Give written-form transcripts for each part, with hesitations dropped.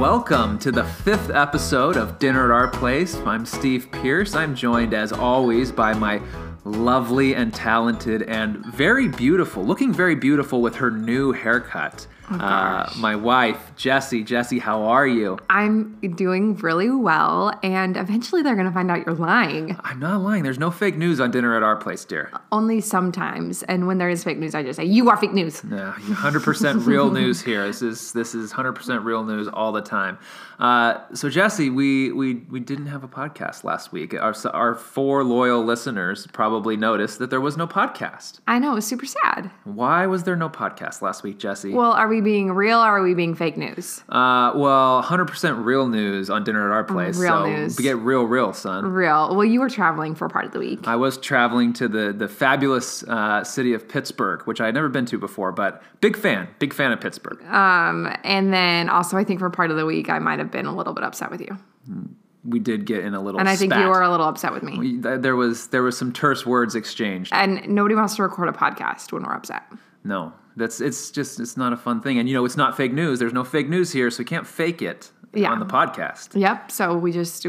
welcome to the 5th episode of Dinner at Our Place. I'm Steve Pierce. I'm joined, as always, by my lovely and talented and looking very beautiful with her new haircut. My wife, Jessie. Jessie, how are you? I'm doing really well, and eventually they're going to find out you're lying. I'm not lying. There's no fake news on Dinner at Our Place, dear. Only sometimes, and when there is fake news, I just say, you are fake news. No, 100% real news here. This is 100% real news all the time. So Jessie, we didn't have a podcast last week. Our 4 loyal listeners probably noticed that there was no podcast. I know, it was super sad. Why was there no podcast last week, Jessie? Well, are we being real or are we being fake news? 100% real news on Dinner at Our Place. Real news. Get real, son. Real. Well, you were traveling for a part of the week. I was traveling to the fabulous city of Pittsburgh, which I had never been to before, but big fan of Pittsburgh. And then also I think for part of the week I might have been a little bit upset with you. We did get in a little And I think spat. you were a little upset with me. There was some terse words exchanged. And nobody wants to record a podcast when we're upset. No, it's not a fun thing. And it's not fake news. There's no fake news here, so we can't fake it on the podcast. Yep. So we just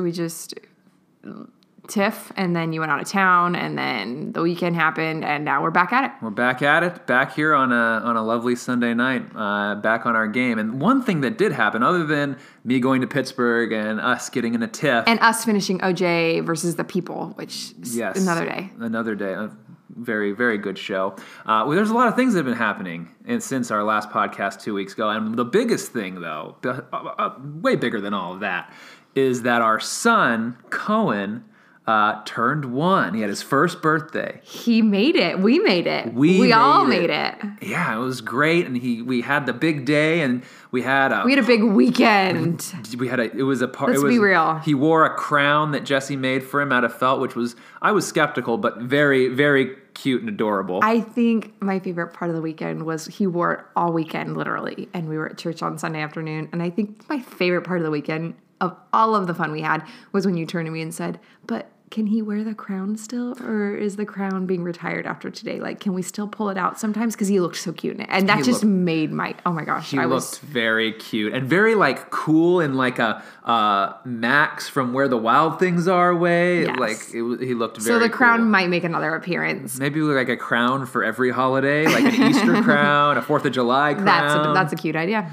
tiff, and then you went out of town, and then the weekend happened, and now we're back at it. We're back at it, back here on a lovely Sunday night, back on our game. And one thing that did happen, other than me going to Pittsburgh and us getting in a tiff. And us finishing OJ versus the People, which is another day. Another day. A very, very good show. There's a lot of things that have been happening since our last podcast 2 weeks ago. And the biggest thing, though, way bigger than all of that, is that our son, Cohen, turned 1. He had his first birthday. He made it. We made it. We all made it. Yeah, it was great. And we had the big day, and we had a big weekend. Let's be real. He wore a crown that Jessie made for him out of felt, which I was skeptical, but very, very cute and adorable. I think my favorite part of the weekend was he wore it all weekend, literally. And we were at church on Sunday afternoon. And I think my favorite part of the weekend, of all of the fun we had, was when you turned to me and said, but can he wear the crown still, or is the crown being retired after today? Like, can we still pull it out sometimes? Because he looked so cute in it. And that made my, oh my gosh. He looked very cute and very cool in a Max from Where the Wild Things Are way. Yes. He looked very So the crown cool. might make another appearance. Maybe a crown for every holiday, like an Easter crown, a 4th of July crown. That's a cute idea.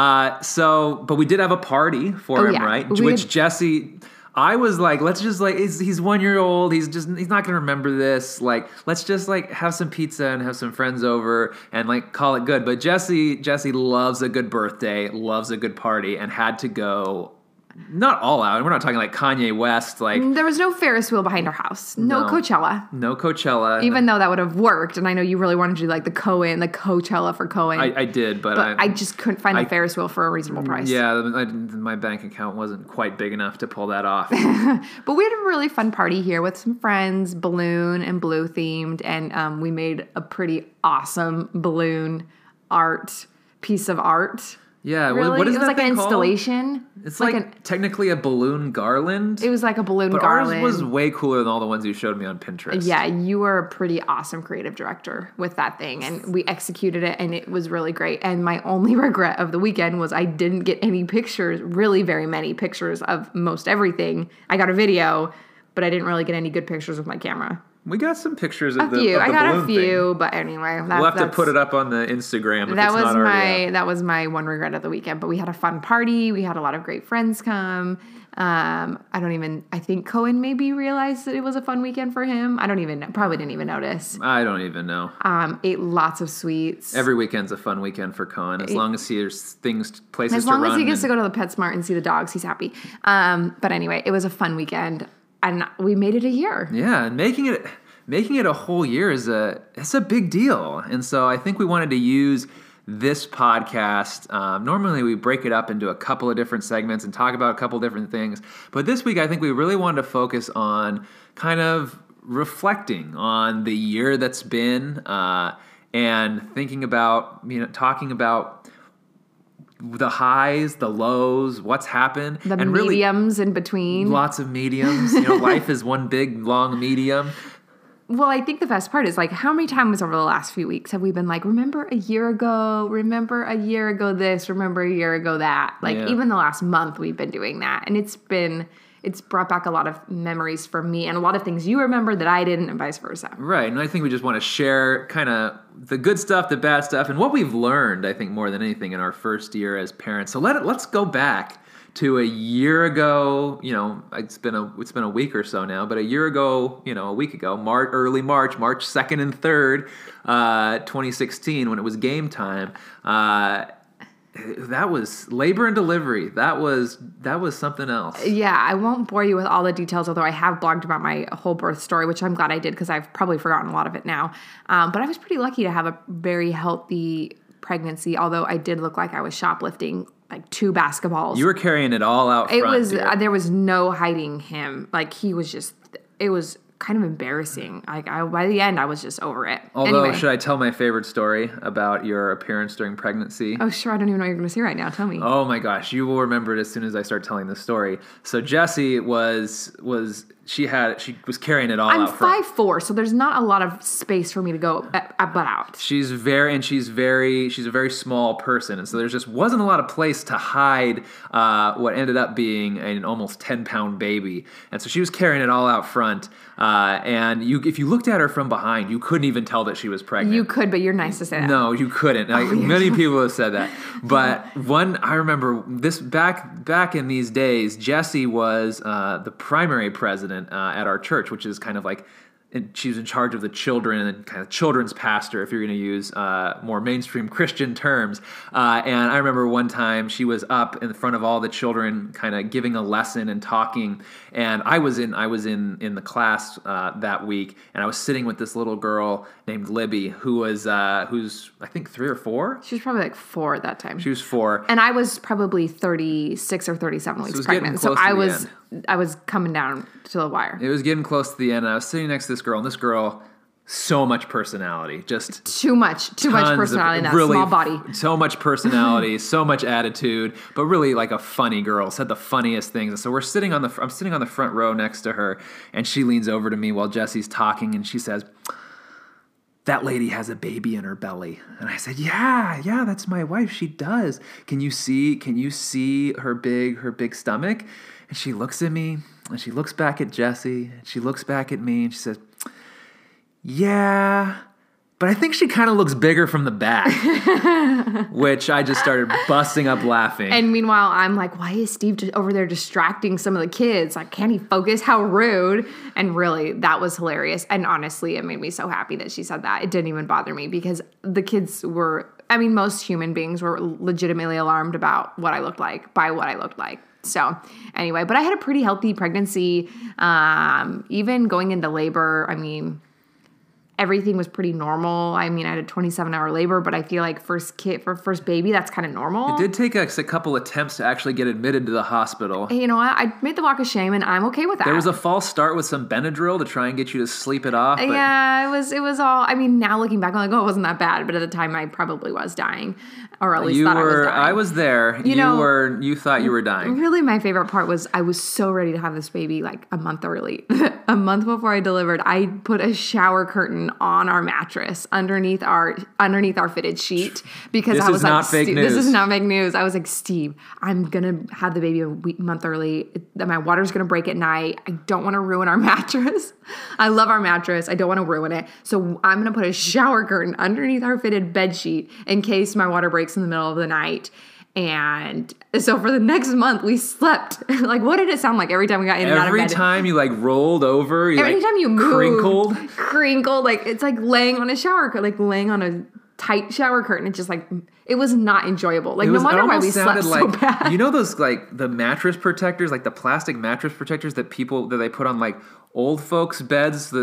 But we did have a party for him, right? Which Jessie, I was like, let's just he's 1 year old. He's not going to remember this. Let's just have some pizza and have some friends over and call it good. But Jessie loves a good birthday, loves a good party, and had to go. Not all out. We're not talking like Kanye West. There was no Ferris wheel behind our house. No Coachella. No Coachella. Even though that would have worked, and I know you really wanted to do the Coachella for Cohen. I did, but I just couldn't find a Ferris wheel for a reasonable price. Yeah, my bank account wasn't quite big enough to pull that off. But we had a really fun party here with some friends, balloon and blue themed, and we made a pretty awesome balloon piece of art. Yeah, really? What is that? It was thing an called? Installation. It's technically a balloon garland. It was like a balloon but garland. Ours was way cooler than all the ones you showed me on Pinterest. Yeah, you were a pretty awesome creative director with that thing, and we executed it, and it was really great. And my only regret of the weekend was I didn't get any pictures, really very many pictures of most everything. I got a video, but I didn't really get any good pictures with my camera. We got some pictures of the I got a few, thing. but anyway. We'll have to put it up on the Instagram if it's not already up. That was my one regret of the weekend, but we had a fun party. We had a lot of great friends come. I think Cohen maybe realized that it was a fun weekend for him. Probably didn't even notice. I don't even know. Ate lots of sweets. Every weekend's a fun weekend for Cohen, as long as there's places to run. As long as he gets to go to the PetSmart and see the dogs, he's happy. But anyway, it was a fun weekend. And we made it a year. Yeah, and making it a whole year it's a big deal. And so I think we wanted to use this podcast. Normally we break it up into a couple of different segments and talk about a couple of different things. But this week I think we really wanted to focus on kind of reflecting on the year that's been and thinking about, talking about the highs, the lows, what's happened. The mediums in between. Lots of mediums. Life is one big, long medium. Well, I think the best part is like, how many times over the last few weeks have we been like, remember a year ago this, remember a year ago that? Like even the last month we've been doing that. And it's brought back a lot of memories for me and a lot of things you remember that I didn't and vice versa. Right. And I think we just want to share kind of the good stuff, the bad stuff, and what we've learned, I think, more than anything in our first year as parents. So let's go back to a year ago. It's been a week or so now, but a year ago, a week ago, early March 2nd and 3rd, 2016, when it was game time. That was labor and delivery. That was something else. Yeah, I won't bore you with all the details, although I have blogged about my whole birth story, which I'm glad I did because I've probably forgotten a lot of it now. But I was pretty lucky to have a very healthy pregnancy, although I did look like I was shoplifting like 2 basketballs. You were carrying it all out front. There was no hiding him. Like it was kind of embarrassing. Like by the end, I was just over it. Although, anyway. Should I tell my favorite story about your appearance during pregnancy? Oh, sure. I don't even know what you're going to say right now. Tell me. Oh my gosh, you will remember it as soon as I start telling this story. So Jessie she was carrying it all out front. I'm 5'4", so there's not a lot of space for me to go about. She's a very small person, and so there just wasn't a lot of place to hide what ended up being an almost 10-pound baby. And so she was carrying it all out front. And if you looked at her from behind, you couldn't even tell that she was pregnant. You could, but you're nice to say that. No, you couldn't. Many people have said that. But I remember this back in these days, Jessie was the primary president at our church, which is kind of like, she was in charge of the children and kind of children's pastor, if you're going to use more mainstream Christian terms. And I remember one time she was up in front of all the children, kind of giving a lesson and talking. And I was in the class that week, and I was sitting with this little girl named Libby, who's I think 3 or 4. She was probably like 4 at that time. She was 4, and I was probably 36 or 37 weeks pregnant. So I was coming down to the wire. It was getting close to the end, and I was sitting next to this girl, and this girl, so much personality, just too much personality in that small body. So much personality, so much attitude, but really like a funny girl. Said the funniest things. And so I'm sitting on the front row next to her, and she leans over to me while Jessie's talking, and she says, "That lady has a baby in her belly." And I said, yeah, that's my wife. She does. Can you see her big stomach? And she looks at me, and she looks back at Jessie, and she looks back at me, and she says, "Yeah, but I think she kind of looks bigger from the back," which I just started busting up laughing. And meanwhile, I'm like, why is Steve just over there distracting some of the kids? Like, can't he focus? How rude. And really, that was hilarious. And honestly, it made me so happy that she said that. It didn't even bother me because the kids most human beings were legitimately alarmed about by what I looked like. So anyway, but I had a pretty healthy pregnancy. Even going into labor, everything was pretty normal. I had a 27-hour labor, but I feel like for first baby, that's kind of normal. It did take us a couple attempts to actually get admitted to the hospital. You know what? I made the walk of shame, and I'm okay with that. There was a false start with some Benadryl to try and get you to sleep it off. Yeah, it was all. Now looking back, I'm like, oh, it wasn't that bad. But at the time, I probably was dying, or at least thought I was dying. I was there. You thought you were dying. Really, my favorite part was I was so ready to have this baby like a month early. A month before I delivered, I put a shower curtain on our mattress underneath our fitted sheet because I was like, this is not fake news. I was like, Steve, I'm gonna have the baby a month early. My water's gonna break at night. I don't want to ruin our mattress. I love our mattress. I don't want to ruin it. So I'm gonna put a shower curtain underneath our fitted bed sheet in case my water breaks in the middle of the night. And so for the next month, we slept. Like, what did it sound like every time we got in and out of bed? Every time you rolled over, every time you moved, crinkled. Like it's like laying on a laying on a tight shower curtain. It's just like, it was not enjoyable. Like, no wonder why we slept so bad. You know those the mattress protectors, like the plastic mattress protectors that they put on old folks' beds,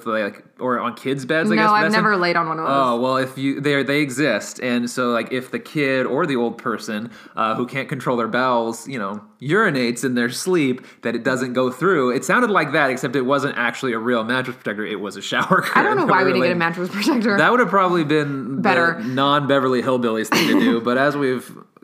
or on kids' beds. I guess. No, I've never laid on one of those. Oh well, they exist, and so if the kid or the old person who can't control their bowels, urinates in their sleep, that it doesn't go through. It sounded like that, except it wasn't actually a real mattress protector. It was a shower curtain. I don't know why we didn't get a mattress protector. That would have probably been better. The non-Beverly Hillbillies thing to do, but as we've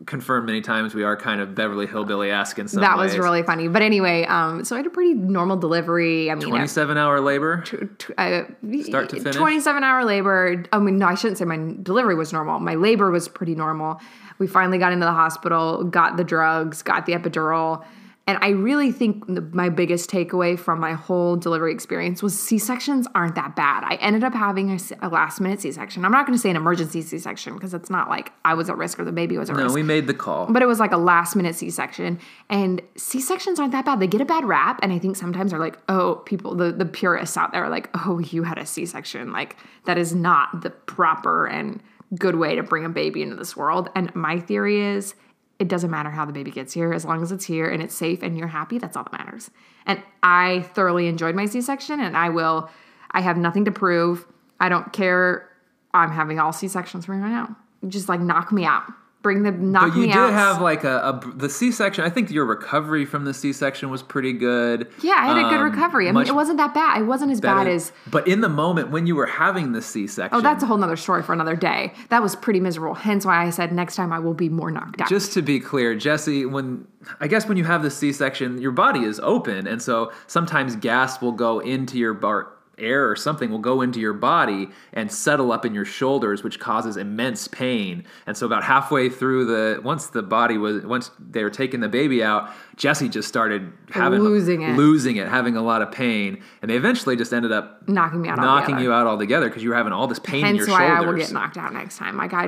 confirmed many times, we are kind of Beverly Hillbilly-esque in some That ways. was really funny. But anyway, so I had a pretty normal delivery. I mean, 27-hour labor? Start to finish? 27-hour labor. I mean, no, I shouldn't say my delivery was normal. My labor was pretty normal. We finally got into the hospital, got the drugs, got the epidural. And I really think my biggest takeaway from my whole delivery experience was C-sections aren't that bad. I ended up having a last-minute C-section. I'm not going to say an emergency C-section because it's not like I was at risk or the baby was at risk. No, we made the call. But it was like a last-minute C-section. And C-sections aren't that bad. They get a bad rap. And I think sometimes they're like, oh, people, the purists out there are like, oh, you had a C-section. Like, that is not the proper and good way to bring a baby into this world. And my theory is, it doesn't matter how the baby gets here. As long as it's here and it's safe and you're happy, that's all that matters. And I thoroughly enjoyed my C-section, and I have nothing to prove. I don't care. I'm having all C-sections right now. Just like knock me out. Knock me out. But you did have like the C-section. I think your recovery from the C-section was pretty good. Yeah, I had a good recovery. I mean, it wasn't that bad. It wasn't as bad as... But in the moment when you were having the C-section... Oh, that's a whole nother story for another day. That was pretty miserable. Hence why I said next time I will be more knocked out. Just to be clear, Jesse, when you have the C-section, your body is open. And so sometimes gas will go into your air or something will go into your body and settle up in your shoulders, which causes immense pain. And so about halfway through once they were taking the baby out, Jesse just started losing it, having a lot of pain. And they eventually just ended up knocking you out altogether because you were having all this pain in your shoulders. Hence why I will get knocked out next time. Like,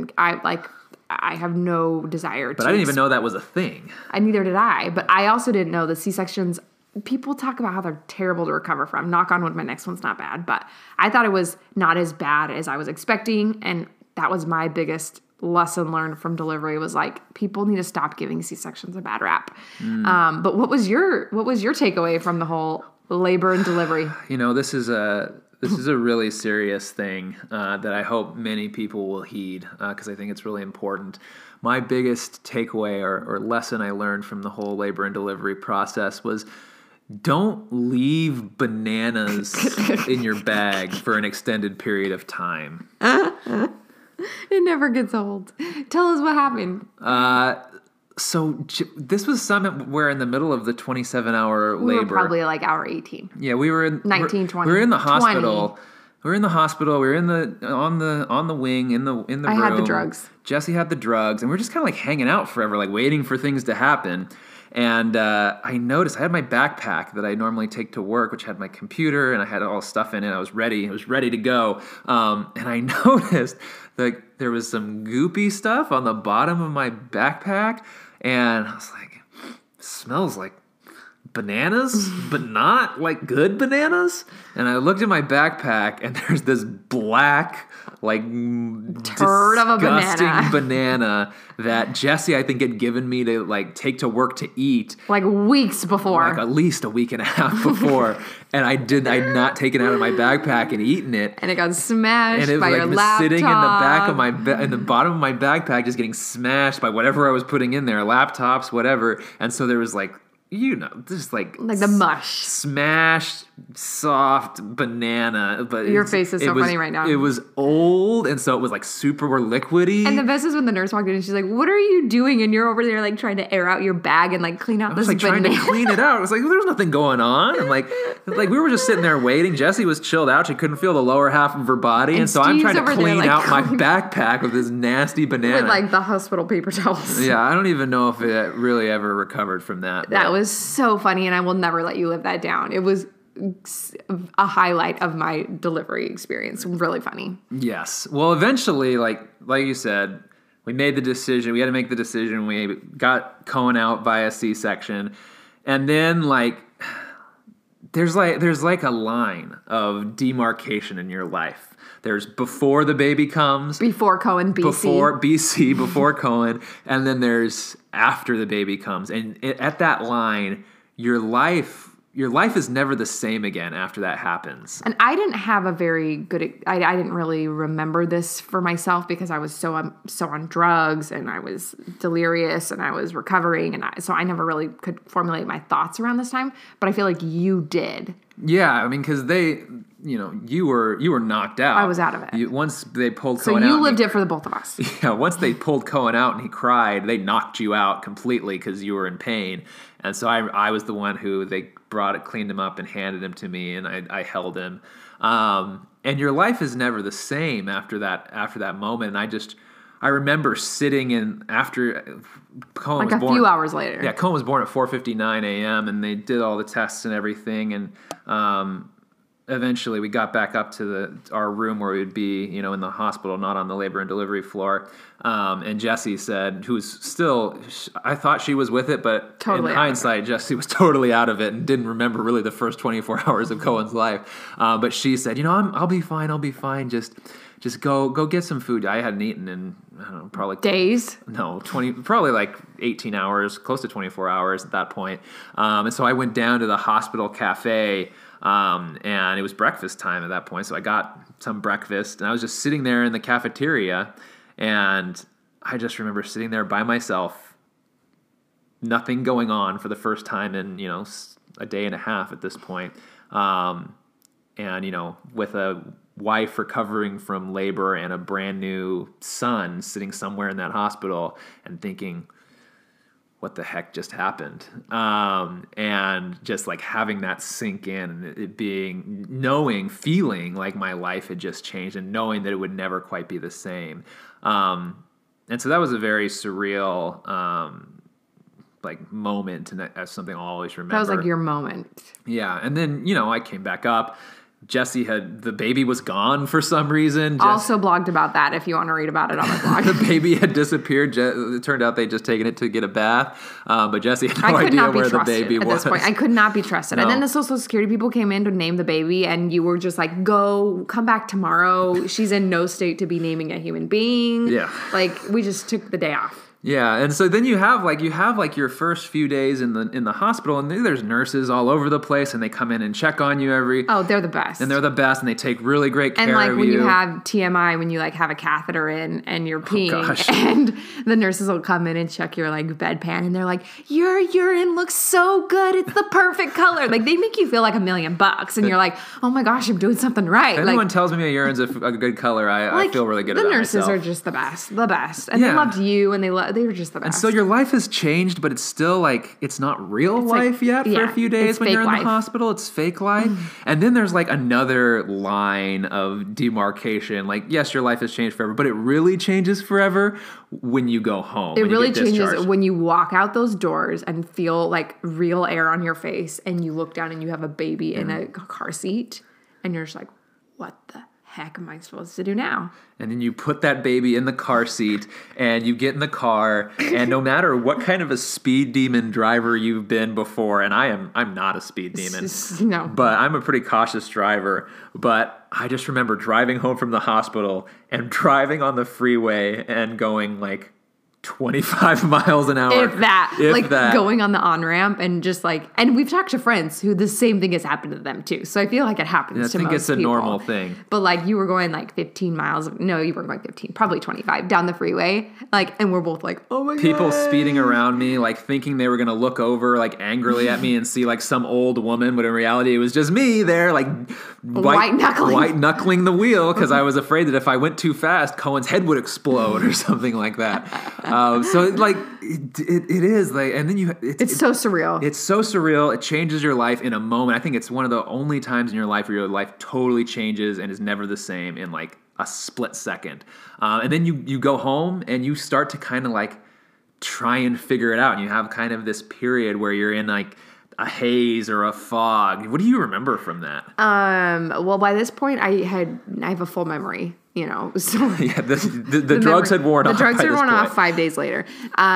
I have no desire to. But I didn't even know that was a thing. Neither did I. But I also didn't know the C-sections. People talk about how they're terrible to recover from. Knock on wood, my next one's not bad. But I thought it was not as bad as I was expecting. And that was my biggest lesson learned from delivery was like, people need to stop giving C-sections a bad rap. But what was your takeaway from the whole labor and delivery? This is a really serious thing that I hope many people will heed because I think it's really important. My biggest takeaway or lesson I learned from the whole labor and delivery process was don't leave bananas in your bag for an extended period of time. It never gets old. Tell us what happened. So this was something where in the middle of the 27-hour labor. We were probably like hour 18. Yeah, we were in 19, 20. We were in the hospital. 20. We were in the hospital. We were on the wing in the room. I had the drugs. Jesse had the drugs, and we were just kind of like hanging out forever, like waiting for things to happen. And I noticed I had my backpack that I normally take to work, which had my computer, and I had all the stuff in it. I was ready. It was ready to go. And I noticed that there was some goopy stuff on the bottom of my backpack, and I was like, smells like bananas, but not like good bananas. And I looked at my backpack, and there's this black, like turd of a banana that Jesse, I think, had given me to like take to work to eat like weeks before, like at least a week and a half before. And I'd not taken it out of my backpack and eaten it, and it got smashed and it was by like your laptop. Sitting in the back of in the bottom of my backpack, just getting smashed by whatever I was putting in there, laptops, whatever. And so there was like, just like the mush, smashed, soft banana. But your face is so funny right now. It was old, and so it was like super liquidy. And the best is when the nurse walked in and she's like, "What are you doing?" And you're over there like trying to air out your bag and like clean out this banana. Trying to clean it out. I was like, "There's nothing going on." And like we were just sitting there waiting. Jessie was chilled out. She couldn't feel the lower half of her body, and so I'm trying to clean out my backpack with this nasty banana with like the hospital paper towels. Yeah, I don't even know if it really ever recovered from that. That was so funny, and I will never let you live that down. It was a highlight of my delivery experience. Really funny. Yes. Well, eventually, like you said, we made the decision. We had to make the decision. We got Cohen out via C-section, and then there's like a line of demarcation in your life. There's before the baby comes. Before Cohen, BC. Before Cohen. And then there's after the baby comes. And at that line, your life your life is never the same again after that happens. And I didn't have a very good, I didn't really remember this for myself because I was so on drugs and I was delirious and I was recovering. And so I never really could formulate my thoughts around this time, but I feel like you did. Yeah, I mean, because you were knocked out. I was out of it. Once they pulled So Cohen out. you lived it for the both of us. Yeah, once they pulled Cohen out and he cried, they knocked you out completely because you were in pain. And so I was the one who they cleaned him up and handed him to me, and I held him. And your life is never the same after that moment. And I remember sitting in after Cohen was born. Like a few hours later. Yeah, Cohen was born at 4:59 a.m. and they did all the tests and everything. And eventually we got back up to our room where we would be, in the hospital, not on the labor and delivery floor. And Jessie said, who's still, I thought she was with it, but totally in hindsight, Jessie was totally out of it and didn't remember really the first 24 hours of Cohen's life. But she said, I'll be fine. Just go get some food. I hadn't eaten in, I don't know, probably days. No, probably like 18 hours, close to 24 hours at that point. And so I went down to the hospital cafe, and it was breakfast time at that point. So I got some breakfast, and I was just sitting there in the cafeteria, and I just remember sitting there by myself, nothing going on for the first time in, a day and a half at this point. And, with a wife recovering from labor and a brand new son sitting somewhere in that hospital and thinking, what the heck just happened? And just like having that sink in and it feeling like my life had just changed and knowing that it would never quite be the same. And so that was a very surreal, moment, and that's something I'll always remember. That was like your moment. Yeah. And then, I came back up. The baby was gone for some reason. Also blogged about that if you want to read about it on my blog. The baby had disappeared. It turned out they'd just taken it to get a bath. But Jessie had no idea where the baby was. At this point, I could not be trusted. No. And then the Social Security people came in to name the baby, and you were just like, come back tomorrow. She's in no state to be naming a human being. Yeah. We just took the day off. Yeah, and so then you have your first few days in the hospital, and there's nurses all over the place, and they come in and check on you they're the best. And they're the best, and they take really great care of you. And when you have TMI, when you have a catheter in and you're peeing, and the nurses will come in and check your bedpan, and they're like, your urine looks so good, it's the perfect color. They make you feel like $1 million, and you're like, oh my gosh, I'm doing something right. If anyone tells me my urine's a good color, I feel really good about myself. The nurses are just the best, and they loved you, and they were just the best. And so your life has changed, but it's still it's not real life yet for a few days when you're in the hospital. It's fake life. And then there's another line of demarcation. Yes, your life has changed forever, but it really changes forever when you go home. It really changes when you walk out those doors and feel real air on your face, and you look down and you have a baby in a car seat, and you're just like, what the heck am I supposed to do now? And then you put that baby in the car seat and you get in the car, and no matter what kind of a speed demon driver you've been before, and I'm not a speed demon, no, but I'm a pretty cautious driver. But I just remember driving home from the hospital and driving on the freeway and going 25 miles an hour. If that. Going on the on-ramp and just and we've talked to friends who the same thing has happened to them too. So I feel like it happens to most people. I think it's a normal thing. But you were going 15 miles. No, you weren't going 15, probably 25 down the freeway. And we're both oh my God. People speeding around me, thinking they were going to look over angrily at me and see some old woman. But in reality, it was just me there white knuckling the wheel because I was afraid that if I went too fast, Cohen's head would explode or something like that. So it is and then it's so surreal. It's so surreal. It changes your life in a moment. I think it's one of the only times in your life where your life totally changes and is never the same in a split second. And then you go home and you start to kind of try and figure it out. And you have kind of this period where you're in a haze or a fog. What do you remember from that? Well, by this point I have a full memory. you know, so Yeah, the drugs had worn off. The drugs by had this worn point. off 5 days later.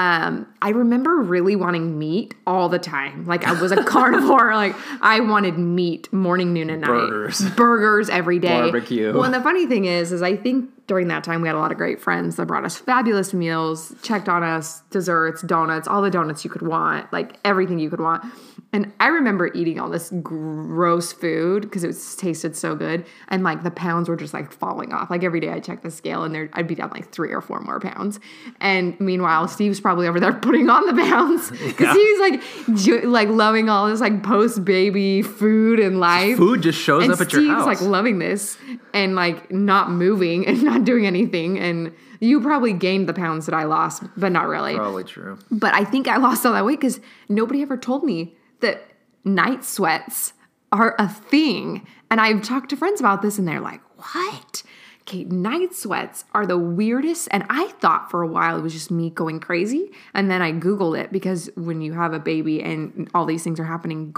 I remember really wanting meat all the time. Like I was a carnivore. Like I wanted meat morning, noon, and night. Burgers every day. Barbecue. Well, and the funny thing is I think during that time we had a lot of great friends that brought us fabulous meals, checked on us, desserts, donuts, all the donuts you could want, like everything you could want. And I remember eating all this gross food because it tasted so good. And like the pounds were just like falling off. Like every day I checked the scale and I'd be down like 3 or 4 more pounds. And meanwhile, Steve's probably over there putting on the pounds because he's like loving all this like post-baby food and life. Food just shows up at your house. Steve's like loving this and like not moving and not doing anything. And you probably gained the pounds that I lost, but not really. Probably true. But I think I lost all that weight because nobody ever told me that night sweats are a thing. And I've talked to friends about this and they're like, what? Okay, night sweats are the weirdest. And I thought for a while it was just me going crazy. And then I Googled it because when you have a baby and all these things are happening,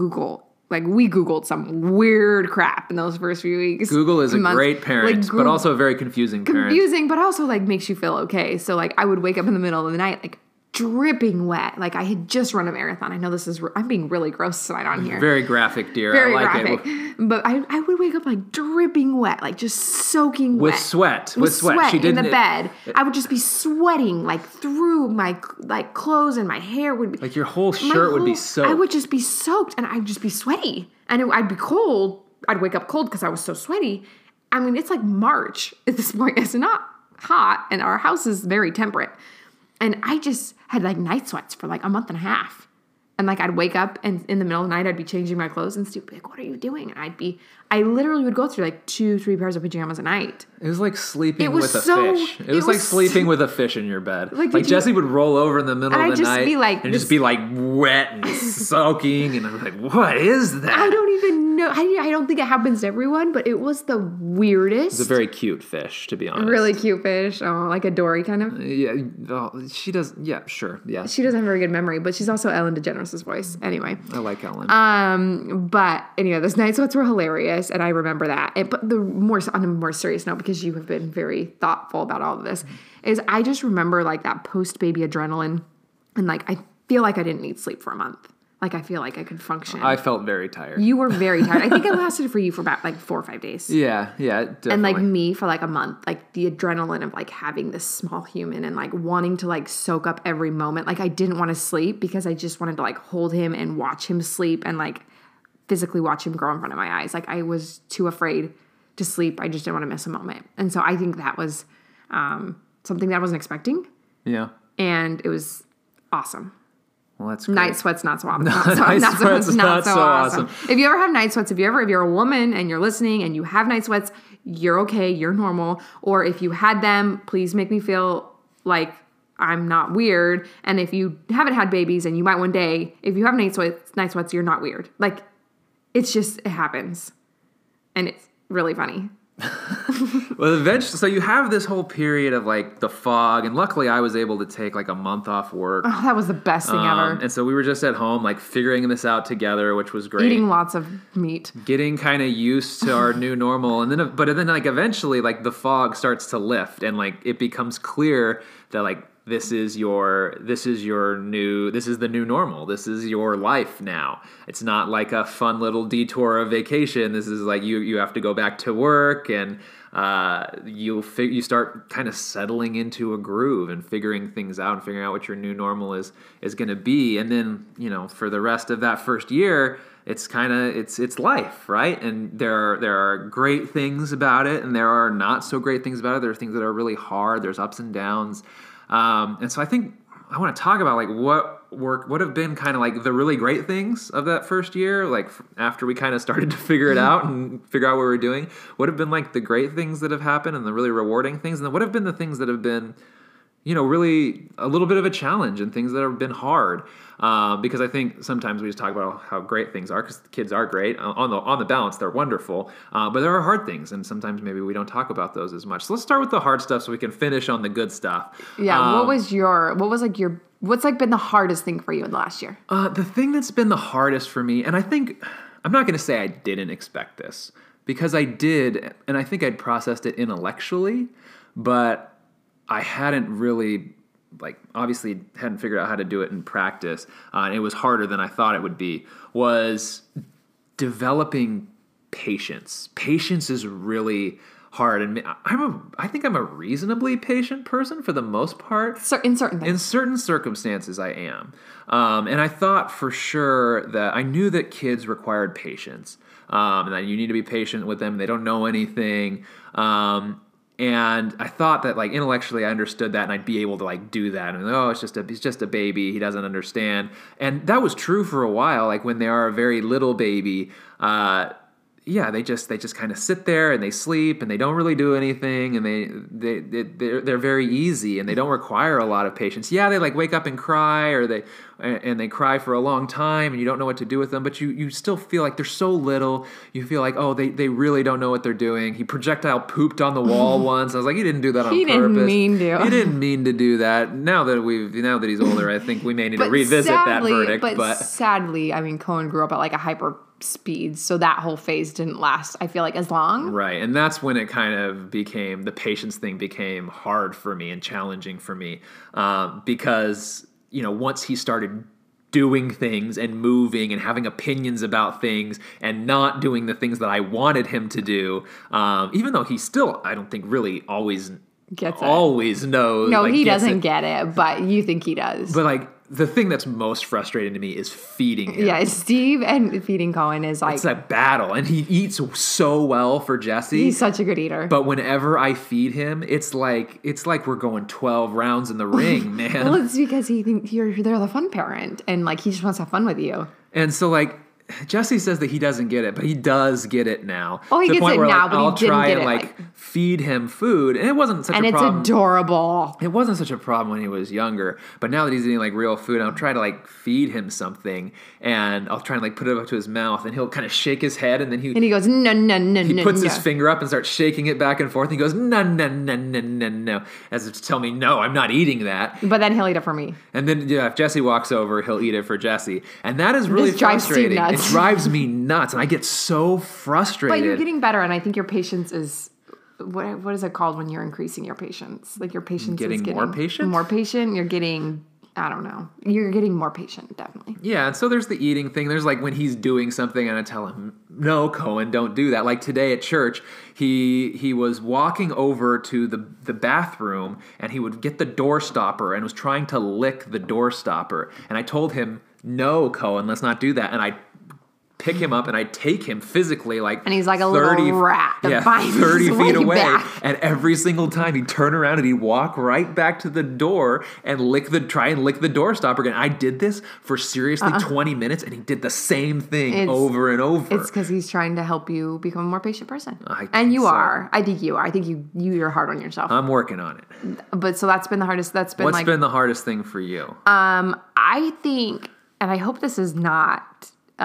we Googled some weird crap in those first few weeks. Google is a great parent, but also a very confusing parent. Confusing, but also like makes you feel okay. So like I would wake up in the middle of the night like dripping wet. Like I had just run a marathon. I know I'm being really gross tonight on here. Very graphic, dear. Very I like graphic. it. But I would wake up like dripping wet, like just soaking with wet. Sweat. With sweat in the bed. I would just be sweating like through my like clothes and my hair would be. Like your whole shirt would be soaked. I would just be soaked and I'd just be sweaty. And I'd be cold. I'd wake up cold because I was so sweaty. I mean, it's like March at this point. It's not hot and our house is very temperate. And I just had like night sweats for like a month and a half. And like I'd wake up and in the middle of the night, I'd be changing my clothes and Steve would be like, what are you doing? And I literally would go through like 2-3 pairs of pajamas a night. It was like sleeping with a fish. It was like sleeping with a fish in your bed. Like Jesse would roll over in the middle of the night and just be like wet and soaking. And I'm like, what is that? I don't even know. I don't think it happens to everyone, but it was the weirdest. It's a very cute fish, to be honest. Really cute fish. Oh, like a Dory kind of. Yeah, she does. Yeah, sure. Yeah. She doesn't have very good memory, but she's also Ellen DeGeneres' voice. Anyway. I like Ellen. But anyway, those night sweats were hilarious, and I remember that. But on a more serious note, because you have been very thoughtful about all of this, is I just remember like that post-baby adrenaline, and like I feel like I didn't need sleep for a month. Like I feel like I could function. I felt very tired. You were very tired. I think it lasted for you for about like 4 or 5 days. Yeah, definitely. And like me for like a month, like the adrenaline of like having this small human and like wanting to like soak up every moment. Like I didn't want to sleep because I just wanted to like hold him and watch him sleep and like physically watch him grow in front of my eyes. Like I was too afraid to sleep. I just didn't want to miss a moment. And so I think that was something that I wasn't expecting. Yeah. And it was awesome. Well, that's great. Night sweats not so awesome. Night sweats not so awesome. If you ever have night sweats, if you're a woman and you're listening and you have night sweats, you're okay, you're normal. Or if you had them, please make me feel like I'm not weird. And if you haven't had babies and you might one day, if you have night sweats, you're not weird. Like it happens. And it's really funny. Well, eventually, so you have this whole period of like the fog, and luckily I was able to take like a month off work. Oh, that was the best thing ever. And so we were just at home, like figuring this out together, which was great. Eating lots of meat. Getting kind of used to our new normal, and then like eventually, like the fog starts to lift, and like it becomes clear that like this is the new normal. This is your life now. It's not like a fun little detour of vacation. This is like you have to go back to work, and you start kind of settling into a groove and figuring things out and figuring out what your new normal is going to be. And then, for the rest of that first year, it's life, right? And there are great things about it, and there are not so great things about it. There are things that are really hard. There's ups and downs. And so I think I want to talk about like what have been kind of like the really great things of that first year, like after we kind of started to figure it out and figure out what we were doing. What have been like the great things that have happened and the really rewarding things, and then what have been the things that have been, really a little bit of a challenge and things that have been hard. Because I think sometimes we just talk about how great things are because the kids are great. On the balance, they're wonderful. But there are hard things, and sometimes maybe we don't talk about those as much. So let's start with the hard stuff so we can finish on the good stuff. Yeah. What's been the hardest thing for you in the last year? The thing that's been the hardest for me, and I think I'm not going to say I didn't expect this, because I did, and I think I'd processed it intellectually, but I hadn't really, obviously hadn't figured out how to do it in practice, and it was harder than I thought it would be, was developing patience. Patience is really hard, and I think I'm a reasonably patient person for the most part. In certain things. In certain circumstances, I am. And I thought for sure that I knew that kids required patience, and that you need to be patient with them. They don't know anything. And I thought that intellectually I understood that and I'd be able to do that. And he's just a baby. He doesn't understand. And that was true for a while. When they are a very little baby, they just kind of sit there and they sleep and they don't really do anything, and they're very easy and they don't require a lot of patience. Yeah, they wake up and cry, or they cry for a long time and you don't know what to do with them, but you still feel like they're so little. You feel like, they really don't know what they're doing. He projectile pooped on the wall once. I was like, he didn't do that on purpose. He didn't mean to. He didn't mean to do that. Now that he's older, I think we may need to revisit that verdict. But sadly, Cohen grew up at a hyper speed, so that whole phase didn't last, I feel as long. Right, and that's when it kind of became, the patience thing became hard for me and challenging for me, because, once he started doing things and moving and having opinions about things and not doing the things that I wanted him to do, even though he still, I don't think really always knows. No, he doesn't get it, but you think he does. But the thing that's most frustrating to me is feeding him. Yeah, Steve and feeding Cohen is it's a battle, and he eats so well for Jesse. He's such a good eater. But whenever I feed him, it's like we're going 12 rounds in the ring, man. Well, it's because he thinks they're the fun parent, and he just wants to have fun with you. And so Jesse says that he doesn't get it, but he does get it now. Oh, he gets it now, but he didn't get it. I'll try and feed him food, and it wasn't such a problem. And it's adorable. It wasn't such a problem when he was younger, but now that he's eating real food, I'll try to feed him something, and I'll try and put it up to his mouth, and he'll kind of shake his head, and then he goes no. He puts his finger up and starts shaking it back and forth. And he goes no, as if to tell me no, I'm not eating that. But then he'll eat it for me. And then if Jesse walks over, he'll eat it for Jesse, and that is really frustrating. It drives me nuts, and I get so frustrated. But you're getting better, and I think your patience is, what is it called when you're increasing your patience? Your patience is getting more patient? More patient. You're getting, I don't know. You're getting more patient, definitely. Yeah, and so there's the eating thing. There's when he's doing something and I tell him, no, Cohen, don't do that. Today at church, he was walking over to the bathroom, and he would get the door stopper and was trying to lick the door stopper. And I told him, no, Cohen, let's not do that. And I pick him up and I take him physically and he's like a little rat that finds 30 feet away back. And every single time he'd turn around and he'd walk right back to the door and try and lick the door stopper again. I did this for seriously 20 minutes, and he did the same thing over and over. It's because he's trying to help you become a more patient person. And you are. I think you are. I think you're hard on yourself. I'm working on it. But so that's been the hardest. What's been the hardest thing for you? I think, and I hope this is not,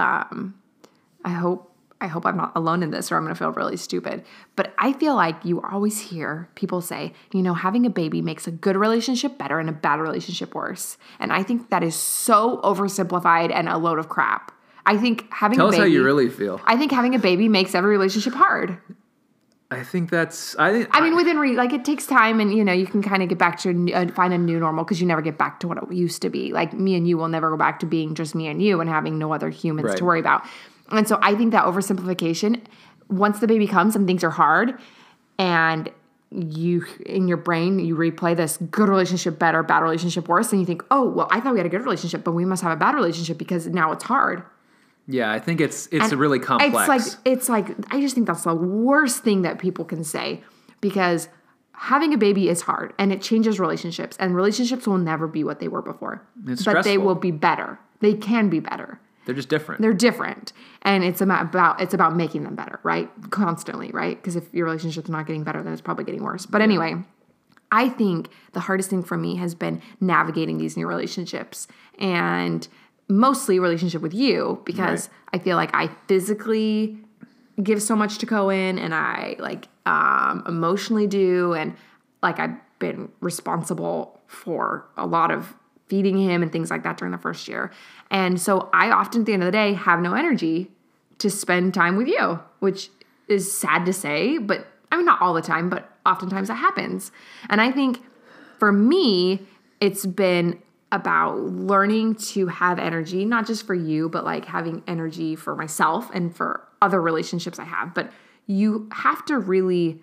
I hope I'm not alone in this, or I'm going to feel really stupid. But I feel like you always hear people say, having a baby makes a good relationship better and a bad relationship worse. And I think that is so oversimplified and a load of crap. I think having a baby... Tell us how you really feel. I think having a baby makes every relationship hard. I think that's... it takes time, and, you can kind of get back to find a new normal, because you never get back to what it used to be. Me and you will never go back to being just me and you and having no other humans to worry about. And so I think that oversimplification, once the baby comes and things are hard, and you, in your brain, you replay this good relationship better, bad relationship worse, and you think, oh, well, I thought we had a good relationship, but we must have a bad relationship because now it's hard. Yeah, I think it's really complex. It's like I just think that's the worst thing that people can say, because having a baby is hard, and it changes relationships, and relationships will never be what they were before. It's but stressful. They will be better. They can be better. They're just different. They're different. And it's about making them better, right? Constantly, right? Because if your relationship's not getting better, then it's probably getting worse. But anyway, I think the hardest thing for me has been navigating these new relationships, and mostly relationship with you, because I feel like I physically give so much to Cohen, and I emotionally do, and I've been responsible for a lot of feeding him and things like that during the first year. And so I often, at the end of the day, have no energy to spend time with you, which is sad to say, but I mean, not all the time, but oftentimes that happens. And I think for me, it's been about learning to have energy, not just for you, but like having energy for myself and for other relationships I have. But you have to really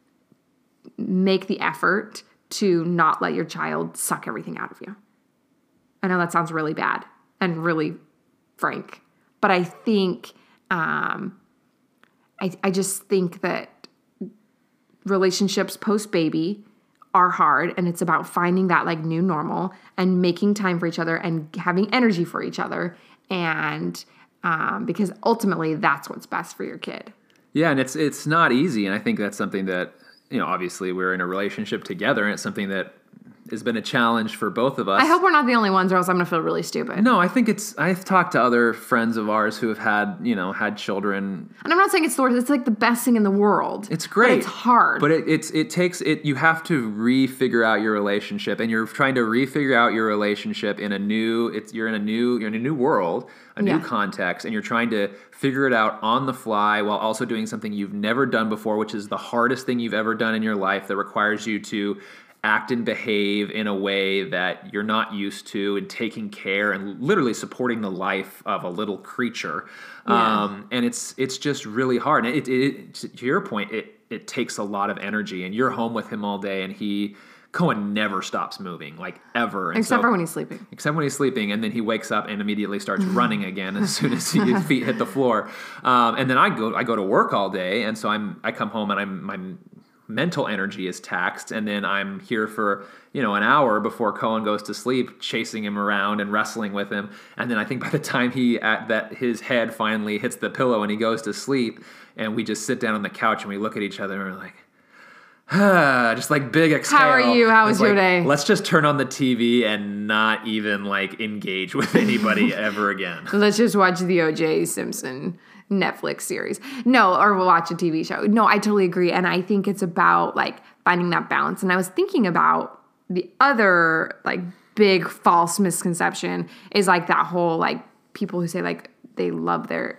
make the effort to not let your child suck everything out of you. I know that sounds really bad and really frank, but I think, I just think that relationships post-baby are hard, and it's about finding that like new normal and making time for each other and having energy for each other. And because ultimately that's what's best for your kid. Yeah, and it's not easy, and I think that's something that, obviously we're in a relationship together, and it's something that has been a challenge for both of us. I hope we're not the only ones, or else I'm going to feel really stupid. No, I think I've talked to other friends of ours who have had, had children. And I'm not saying it's the worst. It's like the best thing in the world. It's great. But it's hard. But it takes, you have to re-figure out your relationship, and you're trying to re-figure out your relationship in a new, you're in a new world, a new context, and you're trying to figure it out on the fly while also doing something you've never done before, which is the hardest thing you've ever done in your life that requires you to act and behave in a way that you're not used to, and taking care and literally supporting the life of a little creature. And it's just really hard. And it to your point, it takes a lot of energy, and you're home with him all day, and Cohen never stops moving, like ever. And Except for when he's sleeping. Except when he's sleeping, and then he wakes up and immediately starts running again as soon as his feet hit the floor. And then I go to work all day, and so I come home and my mental energy is taxed, and then I'm here for an hour before Cohen goes to sleep, chasing him around and wrestling with him. And then I think by the time his head finally hits the pillow and he goes to sleep, and we just sit down on the couch and we look at each other and we're like, just like big exhale. How are you? How was your day? Let's just turn on the TV and not even like engage with anybody ever again. Let's just watch the O.J. Simpson Netflix series. No, or we'll watch a TV show. No, I totally agree. And I think it's about like finding that balance. And I was thinking about the other like big false misconception is like that whole like people who say like they love their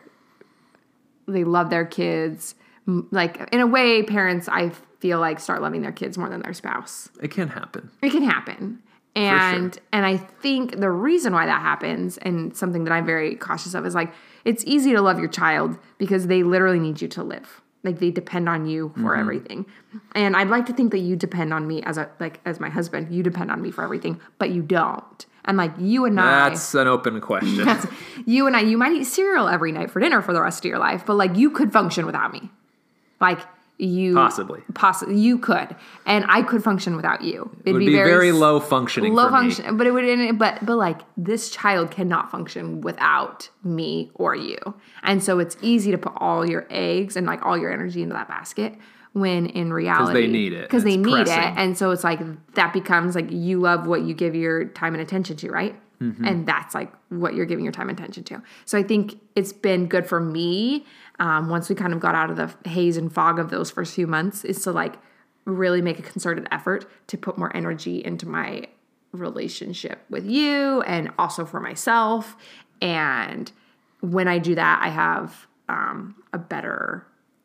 kids. Like in a way, parents I feel like start loving their kids more than their spouse. It can happen. It can happen. And sure. And I think the reason why that happens, and something that I'm very cautious of, is like it's easy to love your child because they literally need you to live. Like they depend on you for everything. And I'd like to think that you depend on me as my husband. You depend on me for everything, but you don't. And like you and That's an open question. You and I, you might eat cereal every night for dinner for the rest of your life, but like you could function without me. Like you possibly you could, and I could function without you. It would be very low functioning. Low for function, me. but it would. But like this child cannot function without me or you, and so it's easy to put all your eggs and like all your energy into that basket. When in reality, because they need it. Because they need it, and so it's like that becomes like you love what you give your time and attention to, right? Mm-hmm. And that's like what you're giving your time and attention to. So I think it's been good for me once we kind of got out of the haze and fog of those first few months is to like really make a concerted effort to put more energy into my relationship with you and also for myself. And when I do that, I have a better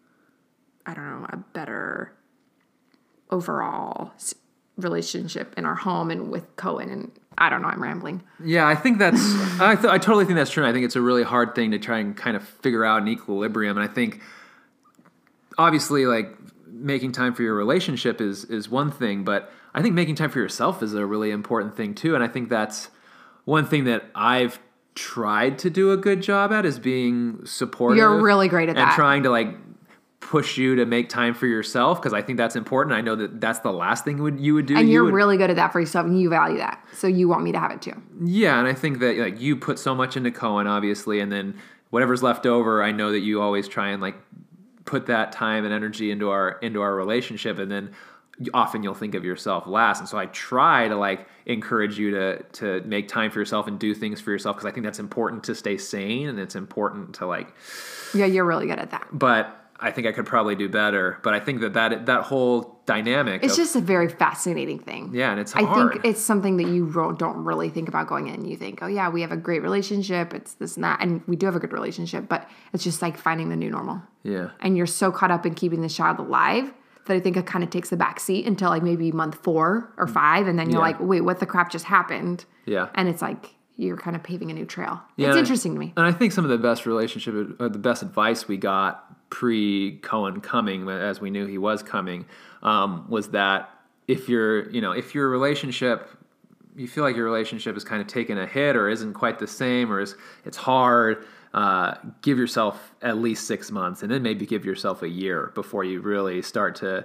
overall relationship in our home and with Cohen. And I don't know, I'm rambling. Yeah, I think that's, I totally think that's true. And I think it's a really hard thing to try and kind of figure out an equilibrium. And I think obviously like making time for your relationship is one thing, but I think making time for yourself is a really important thing too. And I think that's one thing that I've tried to do a good job at is being supportive. You're really great at that. And trying to like push you to make time for yourself, because I think that's important. I know that that's the last thing you would do. And you're really good at that for yourself, and you value that. So you want me to have it too. Yeah, and I think that like you put so much into Cohen, obviously, and then whatever's left over, I know that you always try and like put that time and energy into our relationship, and then often you'll think of yourself last. And so I try to like encourage you to make time for yourself and do things for yourself, because I think that's important to stay sane, and it's important to like. Yeah, you're really good at that. But I think I could probably do better. But I think that whole dynamic. It's just a very fascinating thing. Yeah, and it's I hard. think it's something that you don't really think about going in. You think, oh yeah, we have a great relationship. It's this and that, and we do have a good relationship. But it's just like finding the new normal. Yeah. And you're so caught up in keeping this child alive that I think it kind of takes the back seat until like maybe month 4 or 5, and then you're like, wait, what the crap just happened? Yeah. And it's like you're kind of paving a new trail. Yeah, It's interesting to me. And I think some of the best the best advice we got pre-Cohen coming, as we knew he was coming, was that if your relationship, you feel like your relationship is kind of taking a hit or isn't quite the same or it's hard, give yourself at least 6 months, and then maybe give yourself a year before you really start to,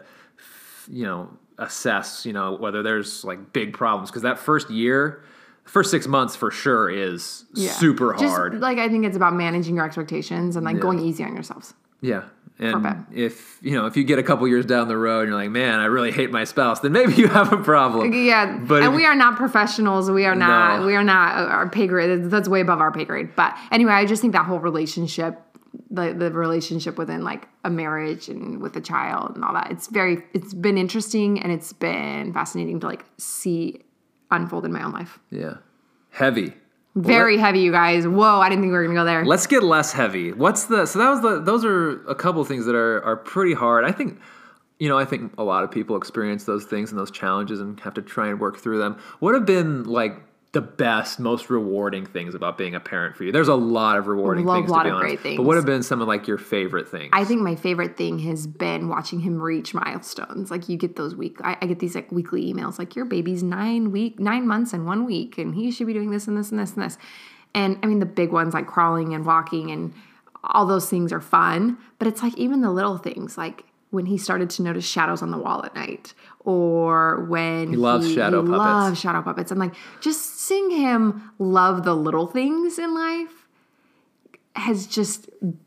assess, whether there's like big problems. Because that first 6 months for sure is super hard. Just, like, I think it's about managing your expectations and like going easy on yourselves. Yeah. And if you get a couple years down the road and you're like, man, I really hate my spouse, then maybe you have a problem. Yeah. And we are not professionals. We are not our pay grade. That's way above our pay grade. But anyway, I just think that whole relationship, the relationship within like a marriage and with a child and all that, it's been interesting, and it's been fascinating to like see unfold in my own life. Yeah. Heavy. Very heavy, you guys. Whoa, I didn't think we were going to go there. Let's get less heavy. Those are a couple of things that are pretty hard. I think a lot of people experience those things and those challenges and have to try and work through them. What have been like the best, most rewarding things about being a parent for you? There's a lot of rewarding things, to be honest. Great things. But what have been some of like your favorite things? I think my favorite thing has been watching him reach milestones. Like you get those I get these like weekly emails, like your baby's 9 months and 1 week, and he should be doing this and this and this and this. And I mean, the big ones like crawling and walking and all those things are fun, but it's like even the little things, like when he started to notice shadows on the wall at night, or when he loves shadow puppets. And like just seeing him love the little things in life it's just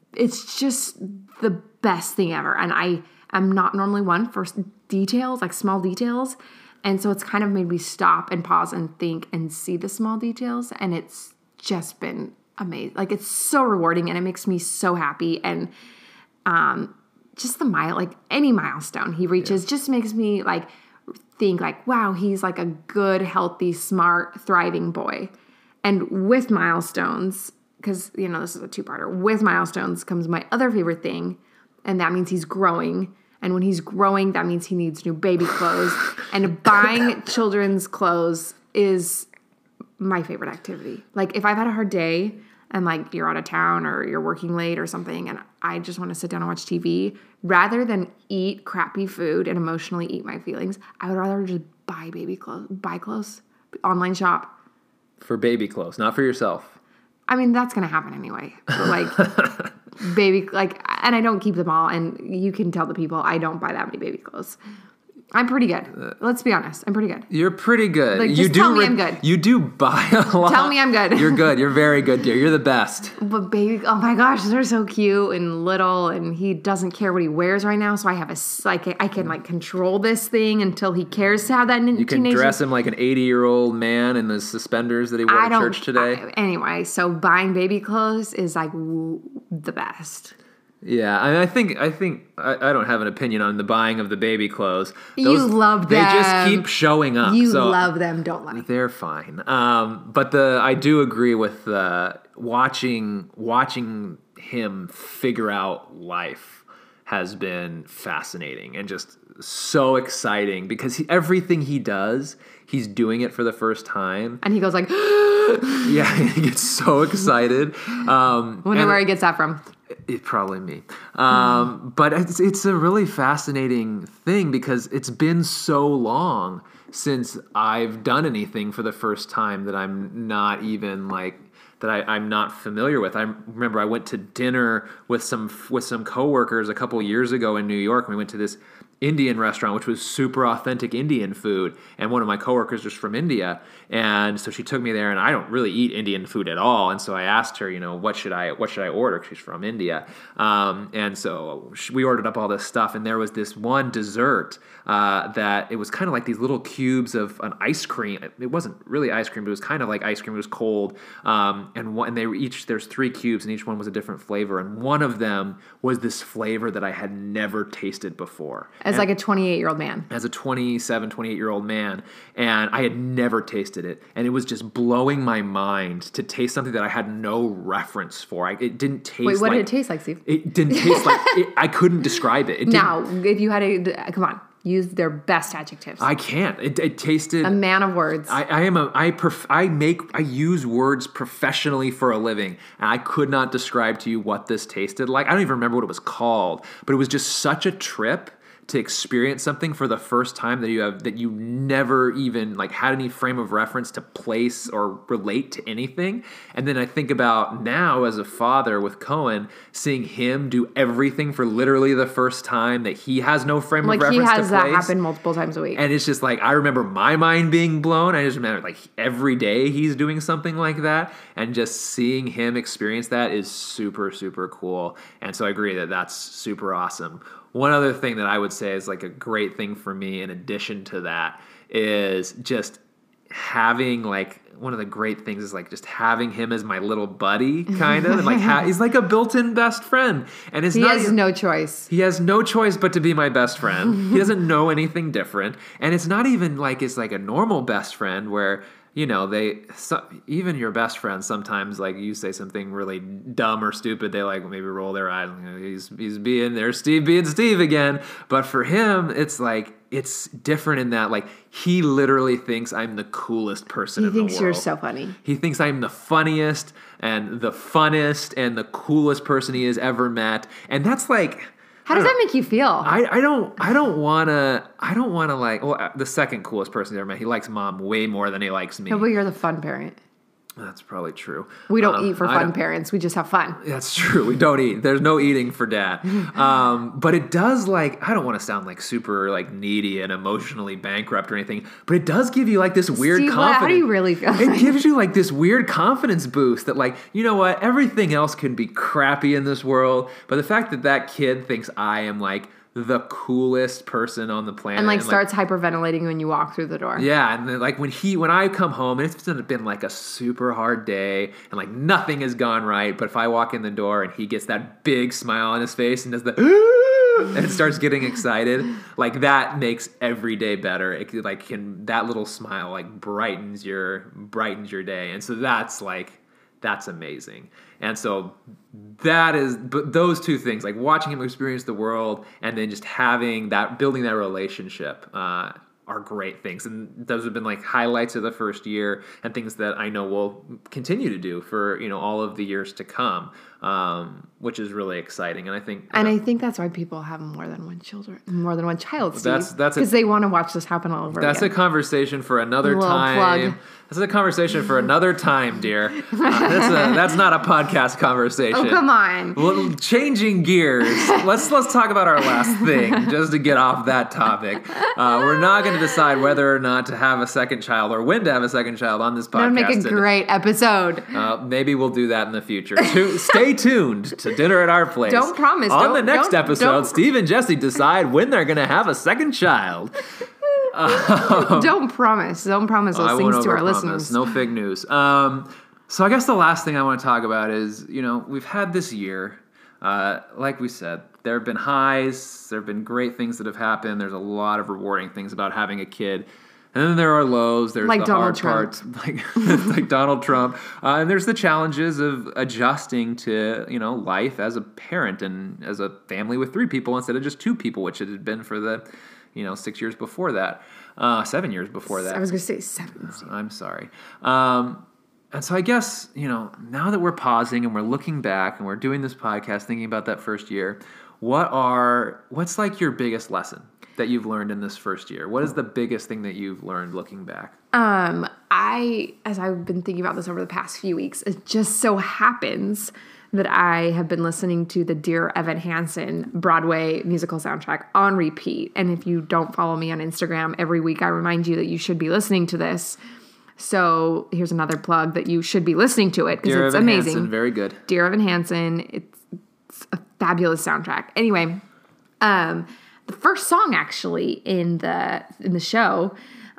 the best thing ever. And I am not normally one for details, like small details. And so it's kind of made me stop and pause and think and see the small details. And it's just been amazing. Like it's so rewarding, and it makes me so happy. And, just any milestone he reaches just makes me like think like, wow, he's like a good, healthy, smart, thriving boy. And with milestones, because, this is a 2-parter, with milestones comes my other favorite thing, and that means he's growing. And when he's growing, that means he needs new baby clothes. And buying children's clothes is my favorite activity. Like if I've had a hard day, and like you're out of town or you're working late or something, and I just want to sit down and watch TV, rather than eat crappy food and emotionally eat my feelings, I would rather just buy clothes, online shop. For baby clothes, not for yourself. I mean, that's going to happen anyway. But like baby, like, and I don't keep them all, and you can tell the people I don't buy that many baby clothes. I'm pretty good. Let's be honest. I'm pretty good. You're pretty good. Like, just tell me I'm good. You do buy a lot. Tell me I'm good. You're good. You're very good, dear. You're the best. But baby, oh my gosh, they're so cute and little, and he doesn't care what he wears right now. So I have I can like control this thing until he cares to have that teenager. You can dress him like an 80-year-old man in the suspenders that he wore to church today. Anyway, so buying baby clothes is like the best. Yeah, I think I don't have an opinion on the buying of the baby clothes. You love them. They just keep showing up. You love them, don't lie. They're fine. But I do agree with watching him figure out life has been fascinating and just so exciting because everything he does, he's doing it for the first time. And he goes like, yeah, he gets so excited. Wonder where he gets that from. It's probably me. But it's a really fascinating thing because it's been so long since I've done anything for the first time that I'm not even like that I'm not familiar with. I remember I went to dinner with some coworkers a couple years ago in New York, and we went to this Indian restaurant, which was super authentic Indian food. And one of my coworkers was from India. And so she took me there, and I don't really eat Indian food at all. And so I asked her, what should I order? 'Cause she's from India. And so we ordered up all this stuff, and there was this one dessert that it was kind of like these little cubes of an ice cream. It wasn't really ice cream, but it was kind of like ice cream. It was cold. And they were there's 3 cubes, and each one was a different flavor. And one of them was this flavor that I had never tasted before. As like a 28-year-old man. As a 27, 28-year-old man. And I had never tasted it. And it was just blowing my mind to taste something that I had no reference for. It didn't taste like... Wait, what did it taste like, Steve? It didn't taste like... I couldn't describe it. Now, if you had to... Come on. Use their best adjectives. I can't. It tasted... A man of words. I use words professionally for a living, and I could not describe to you what this tasted like. I don't even remember what it was called, but it was just such a trip to experience something for the first time that you never even had any frame of reference to place or relate to anything. And then I think about now as a father with Cohen, seeing him do everything for literally the first time that he has no frame of reference to place. He has that happen multiple times a week. And it's just I remember my mind being blown. I just remember every day he's doing something like that, and just seeing him experience that is super, super cool. And so I agree that that's super awesome. One other thing that I would say is a great thing for me in addition to that is just having one of the great things is just having him as my little buddy, kind of. And he's like a built-in best friend. And he has no choice. He has no choice but to be my best friend. He doesn't know anything different. And it's not even it's a normal best friend where... even your best friends sometimes you say something really dumb or stupid, they maybe roll their eyes. He's being there, Steve being Steve again. But for him, it's it's different in that he literally thinks I'm the coolest person in the world. He thinks you're so funny. He thinks I'm the funniest and the funnest and the coolest person he has ever met. And that's how does that make you feel? I don't want to the second coolest person he ever met, he likes Mom way more than he likes me. No, but you're the fun parent. That's probably true. We don't eat for fun parents. We just have fun. That's true. We don't eat. There's no eating for Dad. But it does I don't want to sound super needy and emotionally bankrupt or anything, but it does give you this weird Steve, confidence. How do you really feel? It gives you this weird confidence boost that you know what? Everything else can be crappy in this world, but the fact that kid thinks I am the coolest person on the planet. And starts hyperventilating when you walk through the door. Yeah, and then when I come home, and it's been a super hard day, and nothing has gone right, but if I walk in the door and he gets that big smile on his face and does the and starts getting excited, that makes every day better. It that little smile brightens your day. And so that's amazing. And so but those two things, watching him experience the world and then just building that relationship, are great things. And those have been highlights of the first year and things that I know we'll continue to do for, all of the years to come, which is really exciting. And I think... I think that's why people have more than one child, Steve. Because they want to watch this happen all over again. That's a conversation for another time. Plug. That's a conversation for another time, dear. That's not a podcast conversation. Oh, come on. Well, changing gears, let's talk about our last thing, just to get off that topic. We're not going to decide whether or not to have a second child or when to have a second child on this podcast. That would make a great episode. Maybe we'll do that in the future. Stay tuned to Dinner at Our Place. Don't promise. On the next episode, Steve and Jesse decide when they're going to have a second child. Don't promise those things to our listeners. No fake news. So I guess the last thing I want to talk about is, we've had this year, like we said, there have been highs, there have been great things that have happened, there's a lot of rewarding things about having a kid, and then there are lows, there's the hard parts, like Donald Trump, and there's the challenges of adjusting to, life as a parent and as a family with 3 people instead of just 2 people, which it had been for the 6 years before that, 7 years before that. I was going to say 7. I'm sorry. And so I guess, now that we're pausing and we're looking back and we're doing this podcast, thinking about that first year, what's your biggest lesson that you've learned in this first year? What is the biggest thing that you've learned looking back? As I've been thinking about this over the past few weeks, it just so happens that I have been listening to the Dear Evan Hansen Broadway musical soundtrack on repeat. And if you don't follow me on Instagram, every week I remind you that you should be listening to this. So here's another plug that you should be listening to it because it's Evan amazing. Hansen, very good. Dear Evan Hansen, it's a fabulous soundtrack. Anyway, the first song actually in the show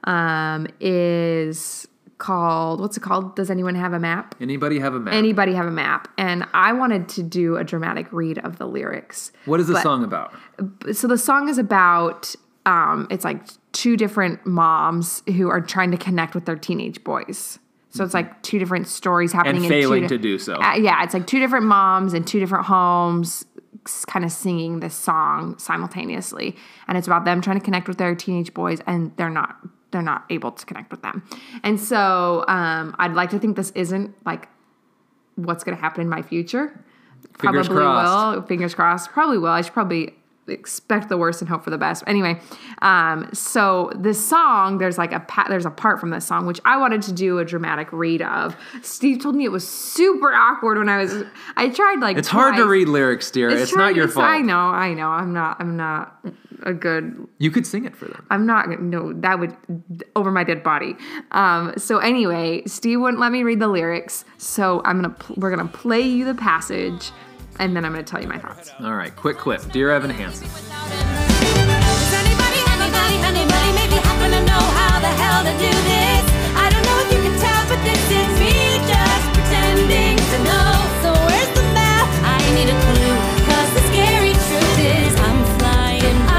is called, what's it called? Does anyone have a map? Anybody have a map? Anybody have a map? And I wanted to do a dramatic read of the lyrics. What is the song about? So the song is about, it's like two different moms who are trying to connect with their teenage boys. So it's like two different stories happening. And failing to do so. Yeah, it's like two different moms in two different homes kind of singing this song simultaneously. And it's about them trying to connect with their teenage boys, and they're not able to connect with them. And so I'd like to think this isn't like what's going to happen in my future. Fingers crossed. Will. Fingers crossed. Probably will. I should probably expect the worst and hope for the best. Anyway, so this song, there's a part from this song which I wanted to do a dramatic read of. Steve told me it was super awkward when I tried like it's twice. Hard to read lyrics, dear. It's not your fault. I know. I'm not a good. You could sing it for them. I'm not. No, that would over my dead body. So anyway, Steve wouldn't let me read the lyrics. So we're gonna play you the passage. And then I'm going to tell you my thoughts. All right, quick clip. Dear Evan Hansen. Does anybody maybe happen to know how the hell to do this? I don't know if you can tell, but this is me just pretending to know. So where's the map? I need a clue, 'cause the scary truth is I'm flying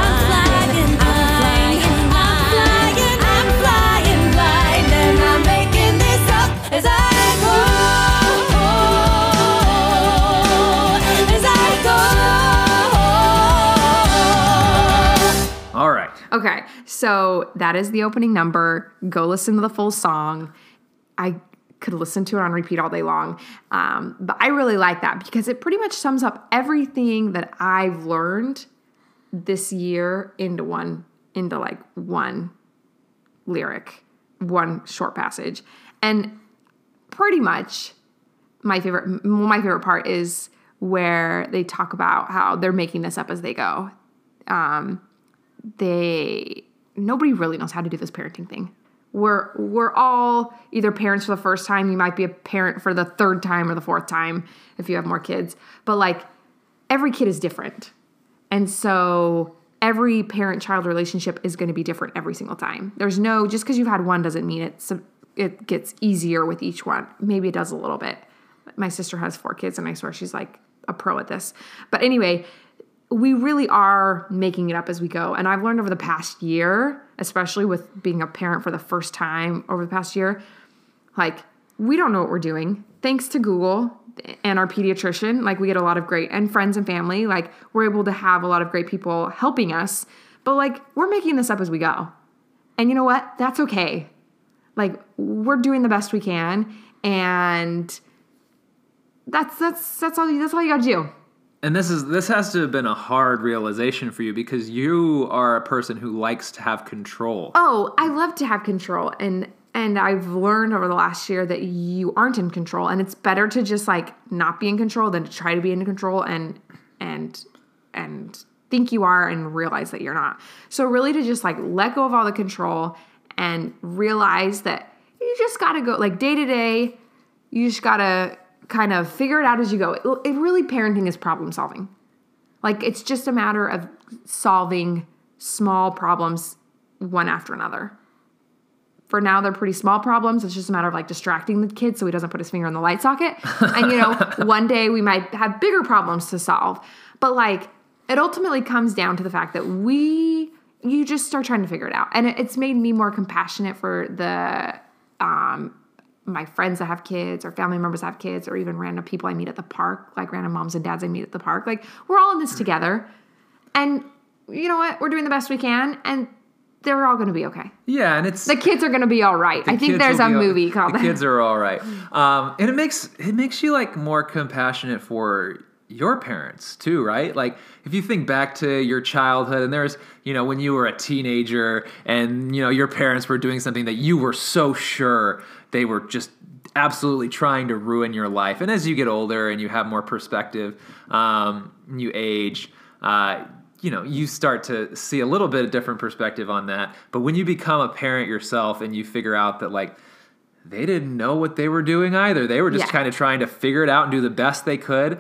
blind, and I'm making this up as I go. All right. Okay, so that is the opening number. Go listen to the full song. I could listen to it on repeat all day long, but I really like that because it pretty much sums up everything that I've learned this year into one lyric, one short passage, and pretty much my favorite part is where they talk about how they're making this up as they go. Nobody really knows how to do this parenting thing. We're all either parents for the first time. You might be a parent for the third time or the fourth time if you have more kids. But like every kid is different. And so every parent-child relationship is going to be different every single time. There's no, just because you've had one doesn't mean it gets easier with each one. Maybe it does a little bit. My sister has 4 kids and I swear she's like a pro at this. But anyway, we really are making it up as we go. And I've learned over the past year, especially with being a parent for the first time over the past year, like we don't know what we're doing. Thanks to Google and our pediatrician, like we get a lot of great, and friends and family, like we're able to have a lot of great people helping us. But like we're making this up as we go. And you know what? That's okay. Like we're doing the best we can. And that's all you got to do. And this has to have been a hard realization for you because you are a person who likes to have control. Oh, I love to have control. And I've learned over the last year that you aren't in control. And it's better to just like not be in control than to try to be in control and think you are and realize that you're not. So really to just like let go of all the control and realize that you just got to go like day to day. You just got to kind of figure it out as you go. It really, parenting is problem solving. Like it's just a matter of solving small problems one after another. For now, they're pretty small problems. It's just a matter of like distracting the kid so he doesn't put his finger in the light socket. And one day we might have bigger problems to solve. But like it ultimately comes down to the fact that you just start trying to figure it out. And it's made me more compassionate for the my friends that have kids or family members that have kids or even random people I meet at the park, like random moms and dads I meet at the park. Like we're all in this together. And you know what? We're doing the best we can and they're all going to be okay. Yeah, and the kids are going to be all right. I think there's a movie called The Kids Are All Right. And it makes you like more compassionate for your parents too, right? Like if you think back to your childhood and there's, when you were a teenager and, your parents were doing something that you were so sure they were just absolutely trying to ruin your life. And as you get older and you have more perspective, you age, you start to see a little bit of different perspective on that. But when you become a parent yourself and you figure out that like they didn't know what they were doing either, they were just kind of trying to figure it out and do the best they could.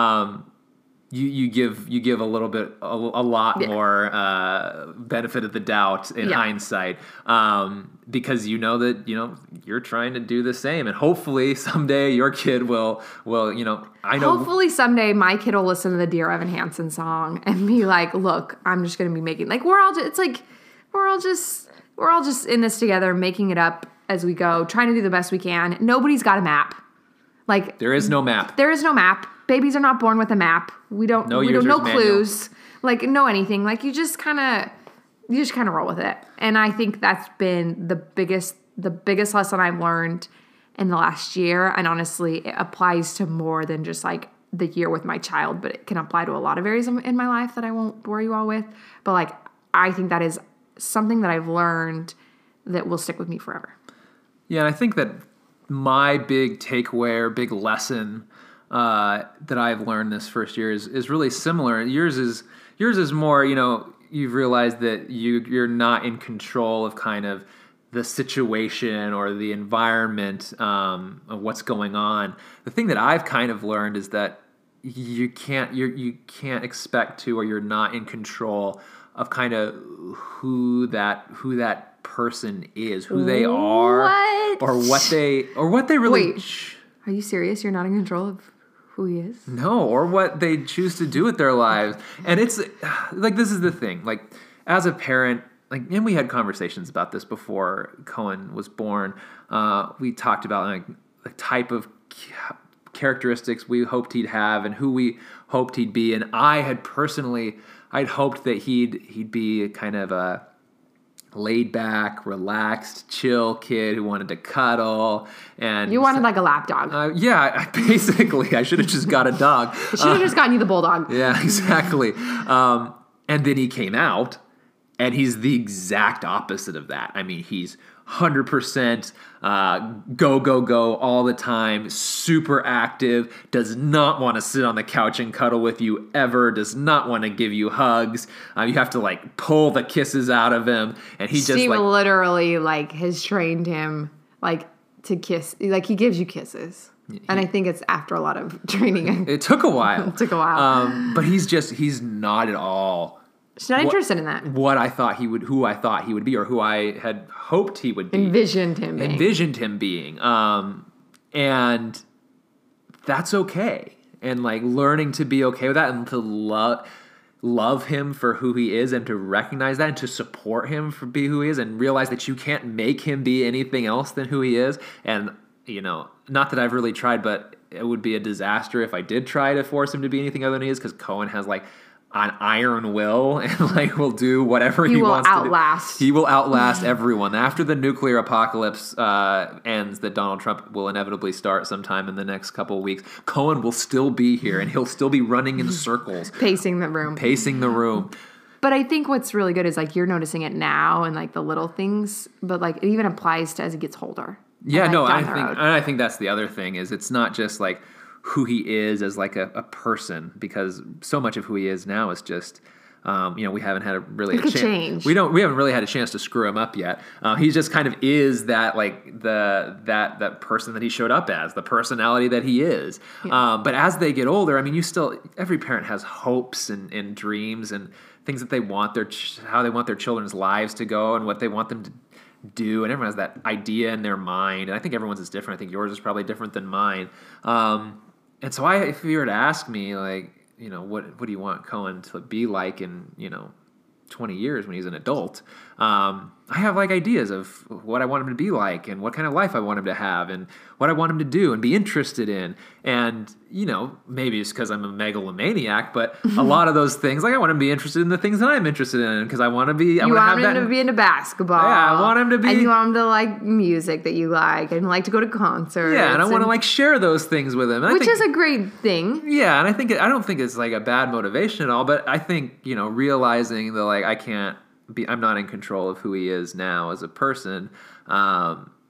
You give a little bit a lot more benefit of the doubt in hindsight, because you know that you're trying to do the same, and hopefully someday your kid will I know hopefully someday my kid will listen to the Dear Evan Hansen song and be like, look, I'm just gonna be making, like, we're all just in this together, making it up as we go, trying to do the best we can. Nobody's got a map. Like, there is no map. There is no map. Babies are not born with a map. We don't know clues. Like, no anything. Like, you just kind of roll with it. And I think that's been the biggest lesson I've learned in the last year. And honestly, it applies to more than just like the year with my child, but it can apply to a lot of areas in my life that I won't bore you all with. But like, I think that is something that I've learned that will stick with me forever. Yeah, and I think that my big takeaway or big lesson that I've learned this first year is really similar. Yours is more, you've realized that you're not in control of kind of the situation or the environment of what's going on. The thing that I've kind of learned is that you can't expect to, or you're not in control of kind of who that person is, who they are, or what they really. Wait, are you serious? You're not in control of who he is? No, or what they choose to do with their lives. And it's like, this is the thing. Like, as a parent, like, and we had conversations about this before Cohen was born. We talked about like the type of characteristics we hoped he'd have and who we hoped he'd be. And I'd hoped that he'd be kind of a laid back, relaxed, chill kid who wanted to cuddle. And you wanted like a lap dog. Basically, I should have just got a dog. I should have just gotten you the bulldog. Yeah, exactly. And then he came out, and he's the exact opposite of that. I mean, he's 100% go all the time, super active, does not want to sit on the couch and cuddle with you ever, does not want to give you hugs. You have to like pull the kisses out of him, and Steve literally like has trained him like to kiss, like he gives you kisses. And I think it's after a lot of training. It took a while. But he's not at all. She's not interested in that. Who I thought he would be, or who I had hoped he would be. Envisioned him being. And that's okay. And like learning to be okay with that, and to love him for who he is, and to recognize that, and to support him for be who he is, and realize that you can't make him be anything else than who he is. And, not that I've really tried, but it would be a disaster if I did try to force him to be anything other than he is, because Cohen has like an iron will, and like will do whatever he wants to do. He will outlast everyone. After the nuclear apocalypse ends, that Donald Trump will inevitably start sometime in the next couple of weeks, Cohen will still be here, and he'll still be running in circles. Pacing the room. But I think what's really good is like you're noticing it now and like the little things, but like it even applies to as he gets older. Yeah, no, I think that's the other thing, is it's not just like who he is as like a person, because so much of who he is now is just, we haven't had a chance. We haven't really had a chance to screw him up yet. He just kind of is that, like that person that he showed up as, the personality that he is. Yeah. But as they get older, I mean, every parent has hopes and dreams and things that they want how they want their children's lives to go and what they want them to do, and everyone has that idea in their mind. And I think everyone's is different. I think yours is probably different than mine. And so if you were to ask me, like, what do you want Cohen to be like in, 20 years when he's an adult, I have like ideas of what I want him to be like, and what kind of life I want him to have, and what I want him to do and be interested in. And, maybe it's because I'm a megalomaniac, but a lot of those things, like I want him to be interested in the things that I'm interested in, because I want to be... You want him to be into basketball. Yeah, I want him to be... And you want him to like music that you like, and like to go to concerts. Yeah, and I want to like share those things with him. Which is a great thing. Yeah, and I don't think it's like a bad motivation at all, but I think, realizing that like I'm not in control of who he is now as a person,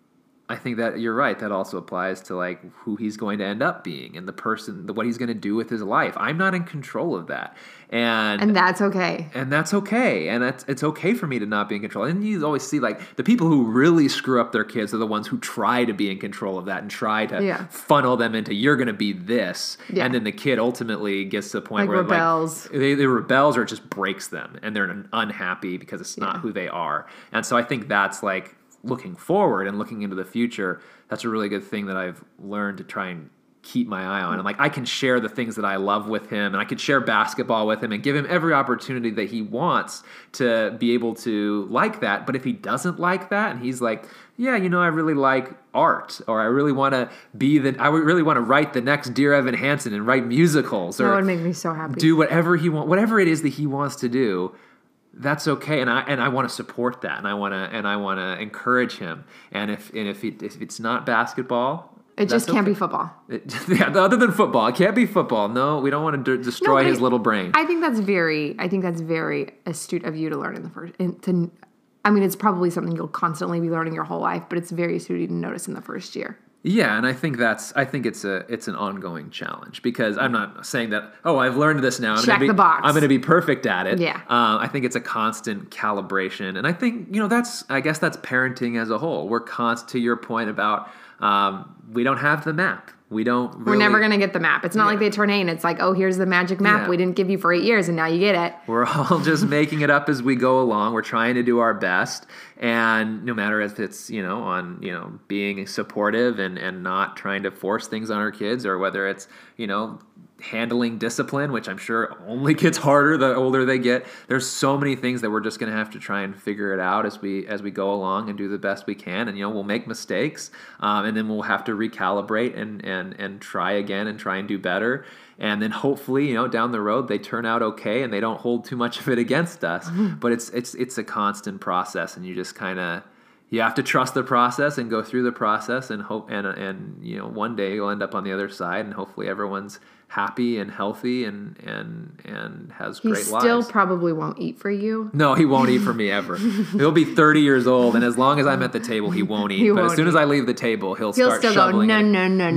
I think that you're right. That also applies to like who he's going to end up being and what he's going to do with his life. I'm not in control of that. And that's okay. And that's okay. And it's okay for me to not be in control. And you always see like the people who really screw up their kids are the ones who try to be in control of that and try to funnel them into, you're going to be this. Yeah. And then the kid ultimately gets to the point where rebels. Like, they rebels or it just breaks them and they're unhappy because it's not who they are. And so I think that's like looking forward and looking into the future. That's a really good thing that I've learned to try and keep my eye on. And like I can share the things that I love with him and I can share basketball with him and give him every opportunity that he wants to be able to like that. But if he doesn't like that and he's like, yeah, you know, I really like art, or I really want to really want to write the next Dear Evan Hansen and write musicals, or that would make me so happy. Do whatever whatever it is that he wants to do. That's okay, and I want to support that, and I want to encourage him. And if it's not basketball, it just can't be football. Other than football, it can't be football. No, we don't want to destroy his little brain. I think that's very astute of you to learn in the first. I mean, it's probably something you'll constantly be learning your whole life, but it's very astute of you to notice in the first year. Yeah, and I think it's an ongoing challenge, because I'm not saying that, I've learned this now. Check the box. I'm going to be perfect at it. Yeah. I think it's a constant calibration, and I think that's parenting as a whole. We're to your point about we don't have the map. We're never going to get the map. It's not like they turn 8 and it's like, here's the magic map we didn't give you for 8 years and now you get it. We're all just making it up as we go along. We're trying to do our best. And no matter if it's, on, being supportive and not trying to force things on our kids, or whether it's, handling discipline, which I'm sure only gets harder the older they get. There's so many things that we're just going to have to try and figure it out as we go along and do the best we can. And we'll make mistakes, and then we'll have to recalibrate and try again and try and do better. And then hopefully, down the road they turn out okay and they don't hold too much of it against us. Mm-hmm. But it's a constant process, and you just you have to trust the process and go through the process and hope and one day you'll end up on the other side, and hopefully everyone's happy and healthy and has great lives. He still probably won't eat for you. No, he won't eat for me ever. He'll be 30 years old, and as long as I'm at the table, he won't eat. But as soon as I leave the table, he'll start still shoveling go,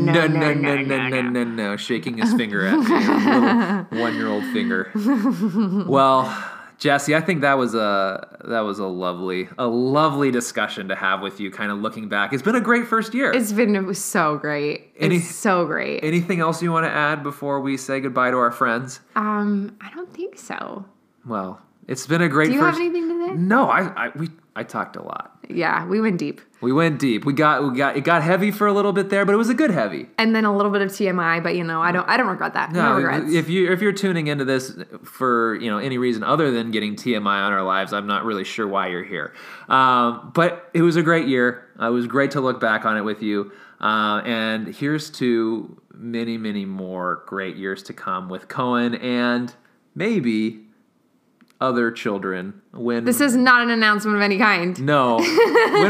no, shaking his finger at me, his little 1-year-old finger. Well, Jesse, I think that was a lovely discussion to have with you, kind of looking back. It's been a great first year. It was so great. It's so great. Anything else you want to add before we say goodbye to our friends? I don't think so. Well, it's been a great Do you have anything to say? No, I talked a lot. Yeah, we went deep. It got heavy for a little bit there, but it was a good heavy. And then a little bit of TMI, but I don't regret that. No regrets. If you're tuning into this for any reason other than getting TMI on our lives, I'm not really sure why you're here. But it was a great year. It was great to look back on it with you. And here's to many, many more great years to come with Cohen and maybe other children. When this is not an announcement of any kind. No, when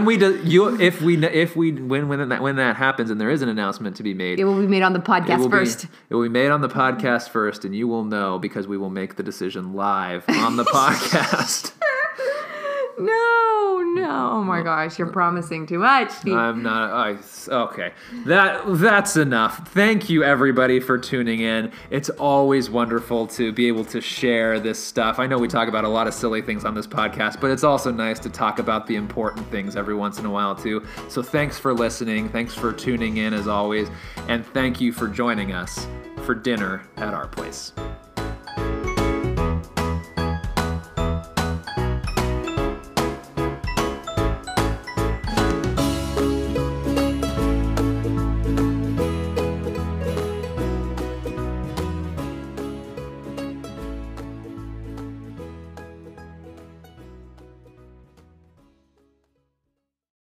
that happens and there is an announcement to be made, it will be made on the podcast first. It will be made on the podcast first, and you will know because we will make the decision live on the podcast. No. Oh my gosh, you're promising too much. I'm not. Okay. That's enough. Thank you, everybody, for tuning in. It's always wonderful to be able to share this stuff. I know we talk about a lot of silly things on this podcast, but it's also nice to talk about the important things every once in a while, too. So thanks for listening. Thanks for tuning in, as always. And thank you for joining us for dinner at our place.